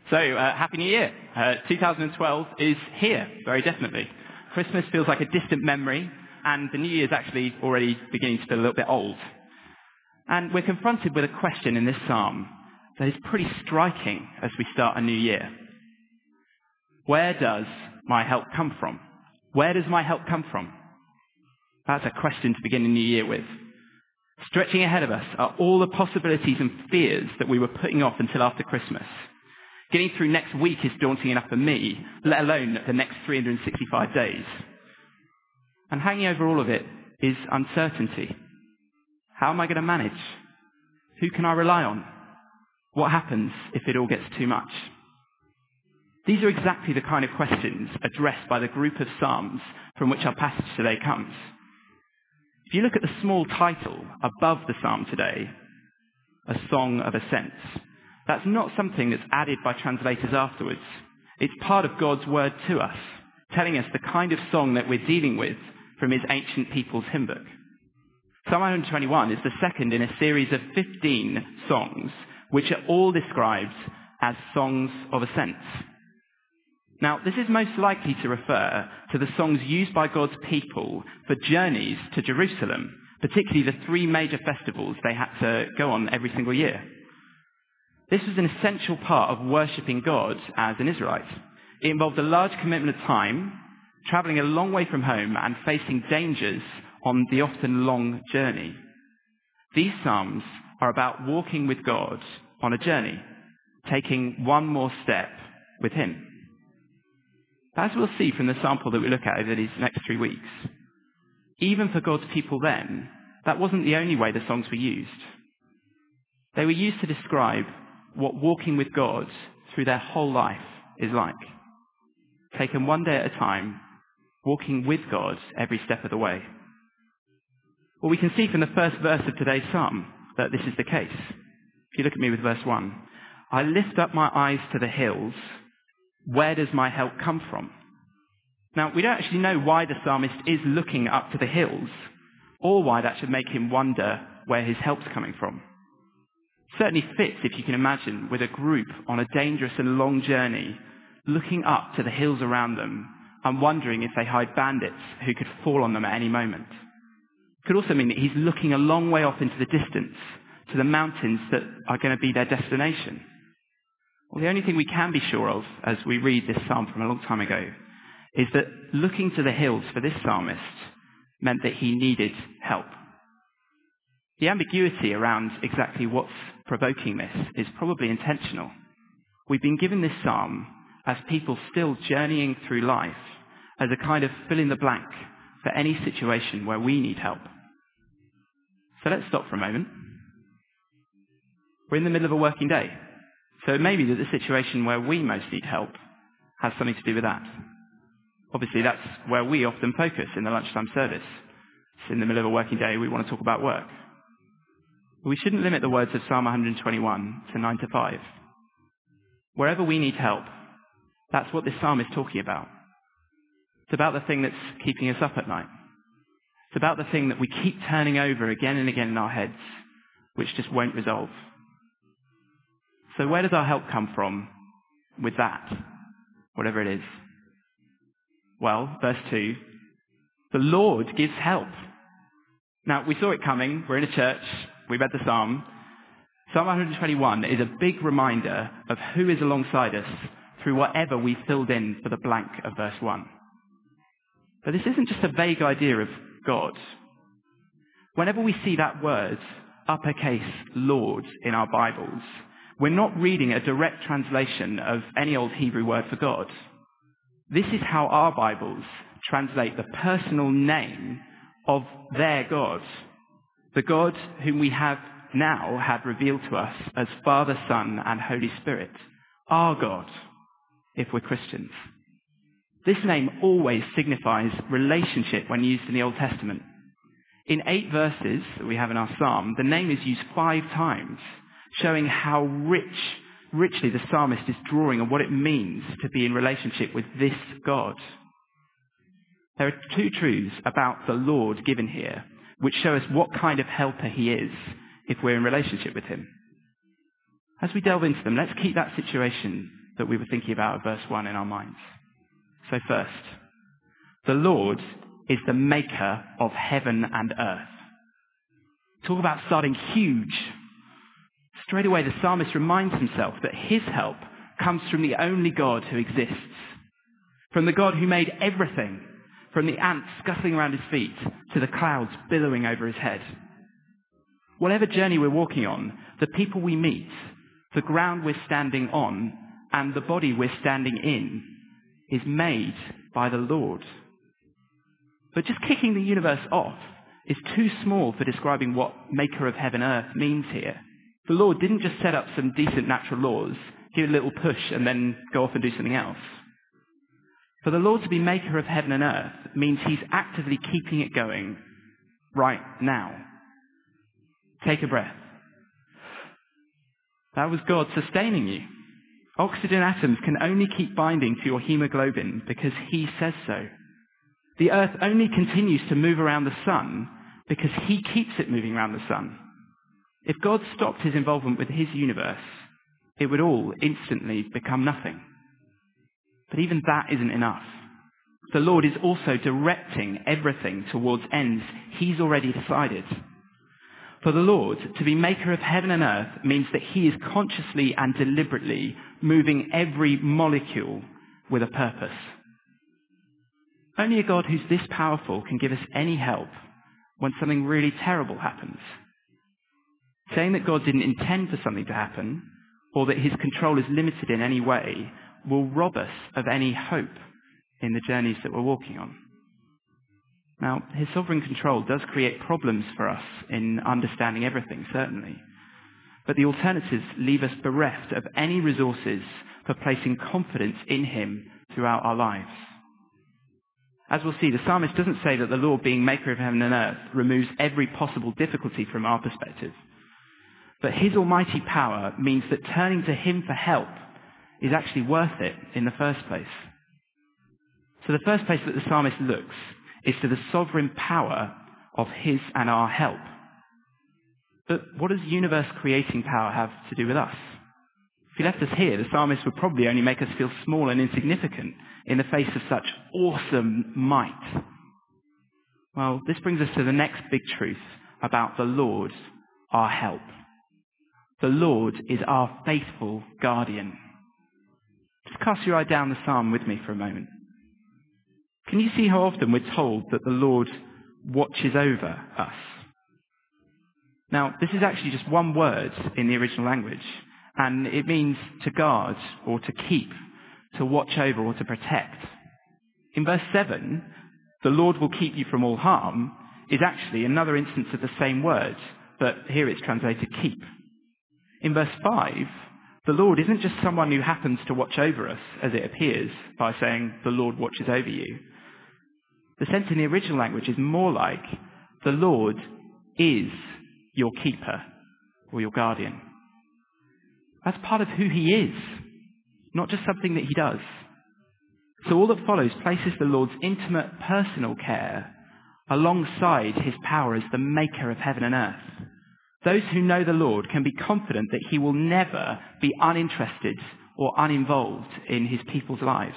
Happy New Year. 2012 is here, very definitely. Christmas feels like a distant memory, and the New Year is actually already beginning to feel a little bit old. And we're confronted with a question in this psalm that is pretty striking as we start a new year. Where does my help come from? Where does my help come from? That's a question to begin a new year with. Stretching ahead of us are all the possibilities and fears that we were putting off until after Christmas. Getting through next week is daunting enough for me, let alone the next 365 days. And hanging over all of it is uncertainty. How am I going to manage? Who can I rely on? What happens if it all gets too much? These are exactly the kind of questions addressed by the group of psalms from which our passage today comes. If you look at the small title above the psalm today, A Song of Ascents, that's not something that's added by translators afterwards. It's part of God's word to us, telling us the kind of song that we're dealing with from his ancient people's hymn book. Psalm 121 is the second in a series of 15 songs, which are all described as songs of ascents. Now, this is most likely to refer to the songs used by God's people for journeys to Jerusalem, particularly the three major festivals they had to go on every single year. This was an essential part of worshipping God as an Israelite. It involved a large commitment of time, travelling a long way from home, and facing dangers on the often long journey. These psalms are about walking with God on a journey, taking one more step with him. As we'll see from the sample that we look at over these next 3 weeks, even for God's people then, that wasn't the only way the songs were used. They were used to describe what walking with God through their whole life is like. Taken one day at a time, walking with God every step of the way. Well, we can see from the first verse of today's psalm that this is the case. If you look at me with verse 1, I lift up my eyes to the hills. Where does my help come from? Now, we don't actually know why the psalmist is looking up to the hills, or why that should make him wonder where his help's coming from. Certainly fits, if you can imagine, with a group on a dangerous and long journey, looking up to the hills around them and wondering if they hide bandits who could fall on them at any moment. It could also mean that he's looking a long way off into the distance to the mountains that are going to be their destination. Well, the only thing we can be sure of as we read this psalm from a long time ago is that looking to the hills for this psalmist meant that he needed help. The ambiguity around exactly what's provoking this is probably intentional. We've been given this psalm as people still journeying through life as a kind of fill in the blank for any situation where we need help. So let's stop for a moment. We're in the middle of a working day. So it may be that the situation where we most need help has something to do with that. Obviously, that's where we often focus in the lunchtime service. It's in the middle of a working day, we want to talk about work. But we shouldn't limit the words of Psalm 121 to 9 to 5. Wherever we need help, that's what this psalm is talking about. It's about the thing that's keeping us up at night. It's about the thing that we keep turning over again and again in our heads, which just won't resolve. So where does our help come from with that, whatever it is? Well, verse 2, the Lord gives help. Now, we saw it coming. We're in a church. We read the psalm. Psalm 121 is a big reminder of who is alongside us through whatever we filled in for the blank of verse 1. But this isn't just a vague idea of God. Whenever we see that word, uppercase Lord, in our Bibles, we're not reading a direct translation of any old Hebrew word for God. This is how our Bibles translate the personal name of their God, the God whom we have now had revealed to us as Father, Son, and Holy Spirit, our God, if we're Christians. This name always signifies relationship when used in the Old Testament. In 8 verses that we have in our psalm, the name is used 5 times, showing how richly the psalmist is drawing on what it means to be in relationship with this God. There are 2 truths about the Lord given here, which show us what kind of helper he is if we're in relationship with him. As we delve into them, let's keep that situation that we were thinking about at verse 1 in our minds. So first, the Lord is the maker of heaven and earth. Talk about starting huge. Straight away, the psalmist reminds himself that his help comes from the only God who exists, from the God who made everything, from the ants scuttling around his feet to the clouds billowing over his head. Whatever journey we're walking on, the people we meet, the ground we're standing on, and the body we're standing in is made by the Lord. But just kicking the universe off is too small for describing what maker of heaven and earth means here. The Lord didn't just set up some decent natural laws, give it a little push, and then go off and do something else. For the Lord to be maker of heaven and earth means he's actively keeping it going right now. Take a breath. That was God sustaining you. Oxygen atoms can only keep binding to your hemoglobin because he says so. The earth only continues to move around the sun because he keeps it moving around the sun. If God stopped his involvement with his universe, it would all instantly become nothing. But even that isn't enough. The Lord is also directing everything towards ends he's already decided. For the Lord to be maker of heaven and earth means that he is consciously and deliberately moving every molecule with a purpose. Only a God who's this powerful can give us any help when something really terrible happens. Saying that God didn't intend for something to happen, or that his control is limited in any way, will rob us of any hope in the journeys that we're walking on. Now, his sovereign control does create problems for us in understanding everything, certainly. But the alternatives leave us bereft of any resources for placing confidence in him throughout our lives. As we'll see, the psalmist doesn't say that the Lord, being maker of heaven and earth, removes every possible difficulty from our perspective. But his almighty power means that turning to him for help is actually worth it in the first place. So the first place that the psalmist looks is to the sovereign power of his and our help. But what does universe-creating power have to do with us? If he left us here, the psalmist would probably only make us feel small and insignificant in the face of such awesome might. Well, this brings us to the next big truth about the Lord, our help. The Lord is our faithful guardian. Just cast your eye down the psalm with me for a moment. Can you see how often we're told that the Lord watches over us? Now, this is actually just one word in the original language, and it means to guard or to keep, to watch over or to protect. In verse 7, the Lord will keep you from all harm, is actually another instance of the same word, but here it's translated keep. In verse 5, the Lord isn't just someone who happens to watch over us, as it appears, by saying, the Lord watches over you. The sense in the original language is more like, the Lord is your keeper or your guardian. That's part of who he is, not just something that he does. So all that follows places the Lord's intimate personal care alongside his power as the maker of heaven and earth. Those who know the Lord can be confident that he will never be uninterested or uninvolved in his people's lives.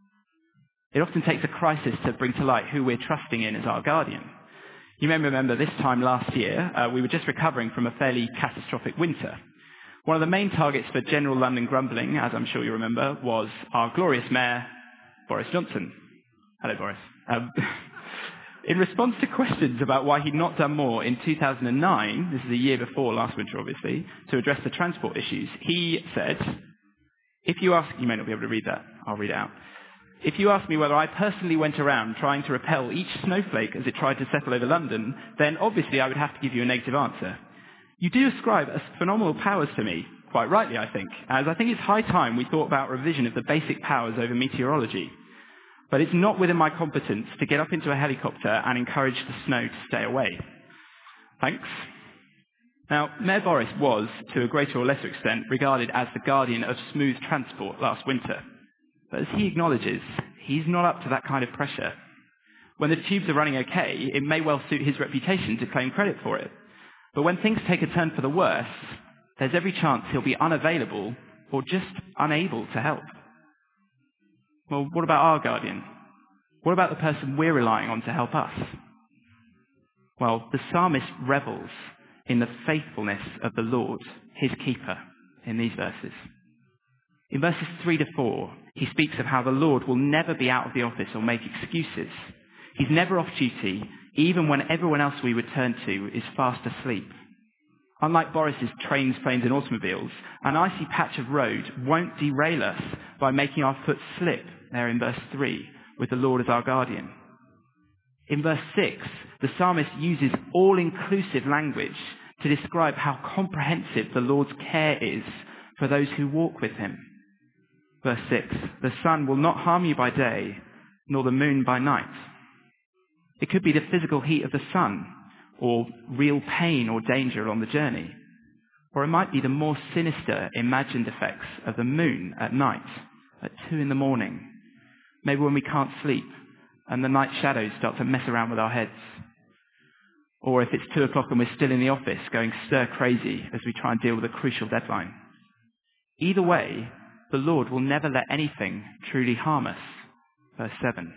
It often takes a crisis to bring to light who we're trusting in as our guardian. You may remember this time last year, we were just recovering from a fairly catastrophic winter. One of the main targets for general London grumbling, as I'm sure you remember, was our glorious mayor, Boris Johnson. Hello, Boris. In response to questions about why he'd not done more in 2009, this is a year before last winter obviously, to address the transport issues, he said, if you ask, you may not be able to read that, I'll read it out. If you ask me whether I personally went around trying to repel each snowflake as it tried to settle over London, then obviously I would have to give you a negative answer. You do ascribe phenomenal powers to me, quite rightly I think, as I think it's high time we thought about revision of the basic powers over meteorology. But it's not within my competence to get up into a helicopter and encourage the snow to stay away. Thanks. Now, Mayor Boris was, to a greater or lesser extent, regarded as the guardian of smooth transport last winter. But as he acknowledges, he's not up to that kind of pressure. When the tubes are running okay, it may well suit his reputation to claim credit for it. But when things take a turn for the worse, there's every chance he'll be unavailable or just unable to help? Well, what about our guardian? What about the person we're relying on to help us? Well, the psalmist revels in the faithfulness of the Lord, his keeper, in these verses. In verses 3 to 4, he speaks of how the Lord will never be out of the office or make excuses. He's never off duty, even when everyone else we would turn to is fast asleep. Unlike Boris's trains, planes and automobiles, an icy patch of road won't derail us by making our foot slip, there in verse 3, with the Lord as our guardian. In verse 6, the psalmist uses all-inclusive language to describe how comprehensive the Lord's care is for those who walk with him. Verse 6, the sun will not harm you by day, nor the moon by night. It could be the physical heat of the sun, or real pain or danger along the journey. Or it might be the more sinister imagined effects of the moon at night, at 2 a.m, maybe when we can't sleep and the night shadows start to mess around with our heads. Or if it's 2 o'clock and we're still in the office going stir crazy as we try and deal with a crucial deadline. Either way, the Lord will never let anything truly harm us. Verse 7.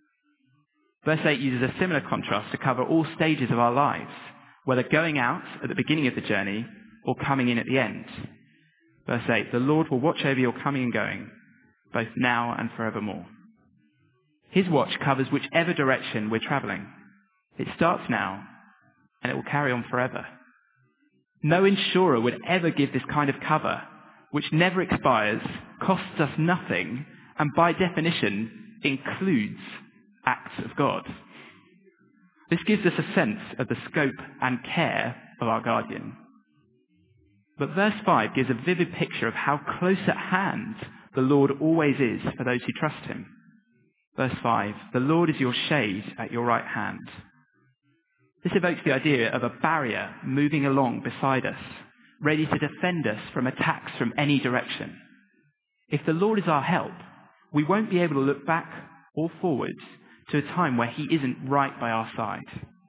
Verse 8 uses a similar contrast to cover all stages of our lives, whether going out at the beginning of the journey or coming in at the end. Verse 8, the Lord will watch over your coming and going, both now and forevermore. His watch covers whichever direction we're travelling. It starts now, and it will carry on forever. No insurer would ever give this kind of cover, which never expires, costs us nothing, and by definition includes acts of God. This gives us a sense of the scope and care of our guardian. But verse 5 gives a vivid picture of how close at hand the Lord always is for those who trust him. Verse 5, the Lord is your shade at your right hand. This evokes the idea of a barrier moving along beside us, ready to defend us from attacks from any direction. If the Lord is our help, we won't be able to look back or forwards to a time where he isn't right by our side.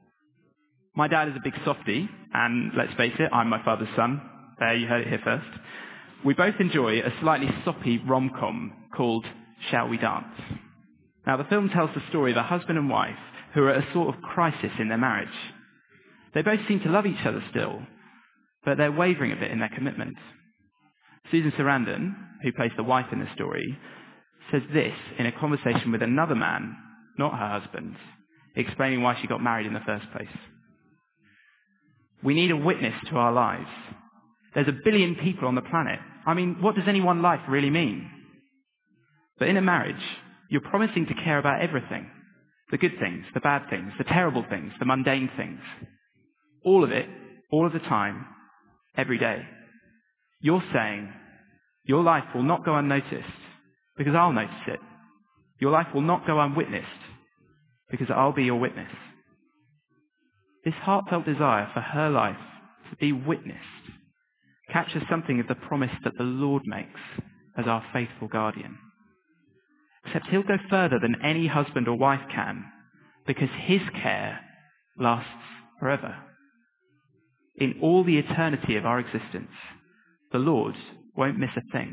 My dad is a big softie, and let's face it, I'm my father's son. There, you heard it here first. We both enjoy a slightly soppy rom-com called Shall We Dance? Now, the film tells the story of a husband and wife who are at a sort of crisis in their marriage. They both seem to love each other still, but they're wavering a bit in their commitment. Susan Sarandon, who plays the wife in the story, says this in a conversation with another man, not her husband, explaining why she got married in the first place. We need a witness to our lives. There's 1 billion people on the planet. I mean, what does any one life really mean? But in a marriage, you're promising to care about everything. The good things, the bad things, the terrible things, the mundane things. All of it, all of the time, every day. You're saying, your life will not go unnoticed because I'll notice it. Your life will not go unwitnessed because I'll be your witness. This heartfelt desire for her life to be witnessed captures something of the promise that the Lord makes as our faithful guardian. Except he'll go further than any husband or wife can, because his care lasts forever. In all the eternity of our existence, the Lord won't miss a thing.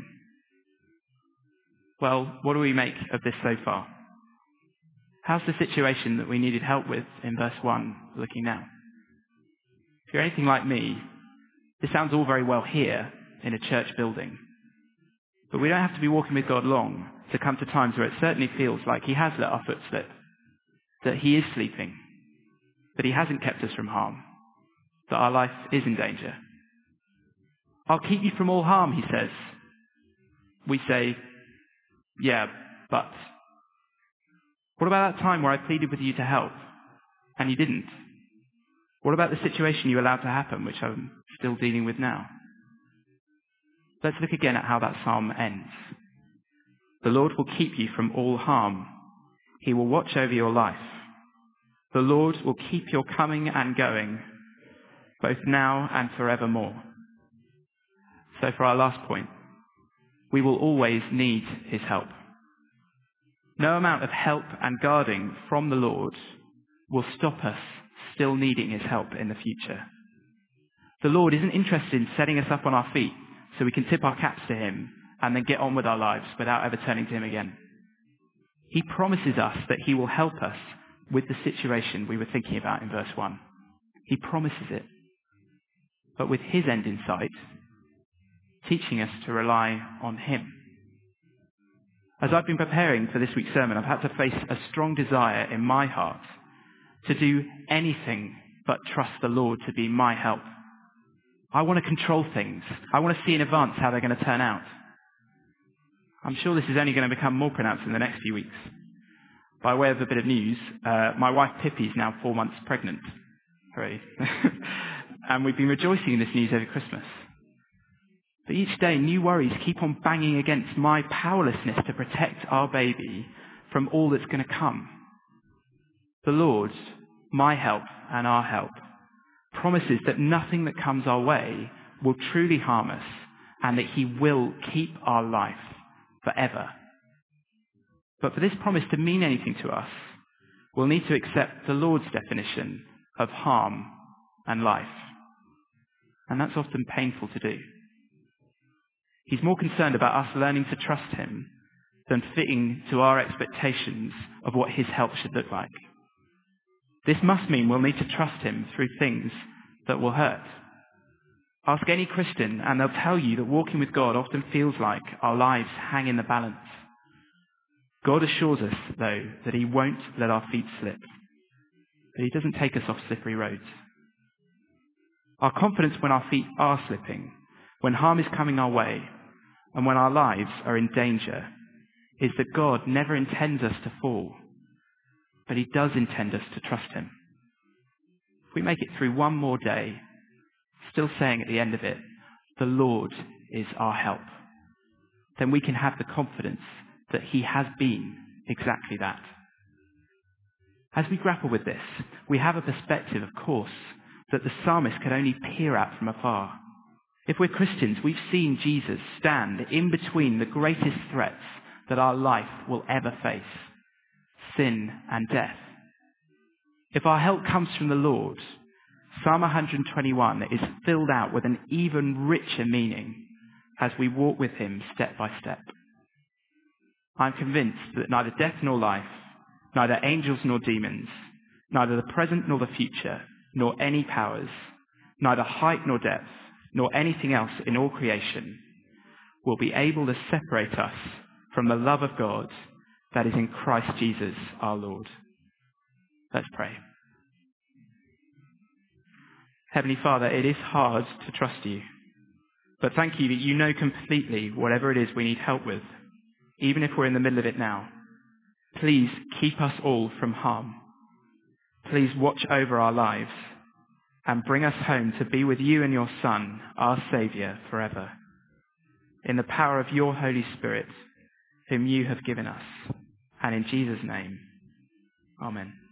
Well, what do we make of this so far? How's the situation that we needed help with in verse 1 looking now? If you're anything like me, this sounds all very well here in a church building. But we don't have to be walking with God long to come to times where it certainly feels like he has let our foot slip, that he is sleeping, that he hasn't kept us from harm, that our life is in danger. I'll keep you from all harm, he says. We say, yeah, but. What about that time where I pleaded with you to help, and you didn't? What about the situation you allowed to happen, which I'm still dealing with now? Let's look again at how that psalm ends. The Lord will keep you from all harm. He will watch over your life. The Lord will keep your coming and going, both now and forevermore. So for our last point, we will always need his help. No amount of help and guarding from the Lord will stop us still needing his help in the future. The Lord isn't interested in setting us up on our feet so we can tip our caps to him and then get on with our lives without ever turning to him again. He promises us that he will help us with the situation we were thinking about in verse 1. He promises it. But with his end in sight, teaching us to rely on him. As I've been preparing for this week's sermon, I've had to face a strong desire in my heart to do anything but trust the Lord to be my help. I want to control things. I want to see in advance how they're going to turn out. I'm sure this is only going to become more pronounced in the next few weeks. By way of a bit of news, my wife Pippi is now 4 months pregnant. Hooray. And we've been rejoicing in this news over Christmas. But each day, new worries keep on banging against my powerlessness to protect our baby from all that's going to come. The Lord, my help and our help, promises that nothing that comes our way will truly harm us and that he will keep our life forever. But for this promise to mean anything to us, we'll need to accept the Lord's definition of harm and life. And that's often painful to do. He's more concerned about us learning to trust him than fitting to our expectations of what his help should look like. This must mean we'll need to trust him through things that will hurt. Ask any Christian and they'll tell you that walking with God often feels like our lives hang in the balance. God assures us, though, that he won't let our feet slip, that he doesn't take us off slippery roads. Our confidence when our feet are slipping, when harm is coming our way, and when our lives are in danger, is that God never intends us to fall, but he does intend us to trust him. If we make it through one more day, still saying at the end of it, the Lord is our help, then we can have the confidence that he has been exactly that. As we grapple with this, we have a perspective, of course, that the psalmist could only peer at from afar. If we're Christians, we've seen Jesus stand in between the greatest threats that our life will ever face, sin and death. If our help comes from the Lord, Psalm 121 is filled out with an even richer meaning as we walk with him step by step. I'm convinced that neither death nor life, neither angels nor demons, neither the present nor the future, nor any powers, neither height nor depth, nor anything else in all creation will be able to separate us from the love of God that is in Christ Jesus our Lord. Let's pray. Heavenly Father, it is hard to trust you, but thank you that you know completely whatever it is we need help with, even if we're in the middle of it now. Please keep us all from harm. Please watch over our lives and bring us home to be with you and your Son, our Saviour, forever. In the power of your Holy Spirit, whom you have given us. And in Jesus' name, amen.